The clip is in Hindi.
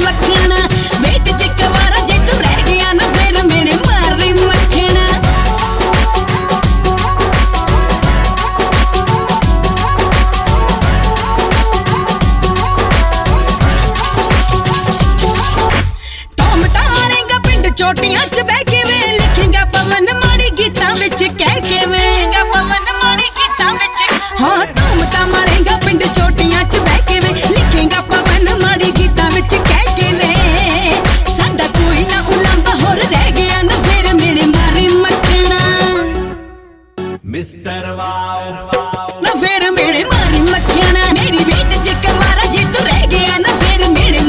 मखना वेट च कवारा जे तू रह गया ना फिर मेरे मारी मखना तुम तारेगा पिंड चोटियां च बह के वे लिखेगा पवन माड़ी गीतां विच कह के वे पवन माड़ी गीतां विच हाँ तुम ता मारेगा पिंड चोटियां च बह के वे लिखेगा पवन माड़ी गीतां विच कह के वे साडा कोई ना उलांबा होर रह गया ना फिर मेरे मारी मखना मिस्टर वाव ना फिर मेरे मारी मखना मेरी वेट च कवारा जे तू रह गया ना फिर मेरे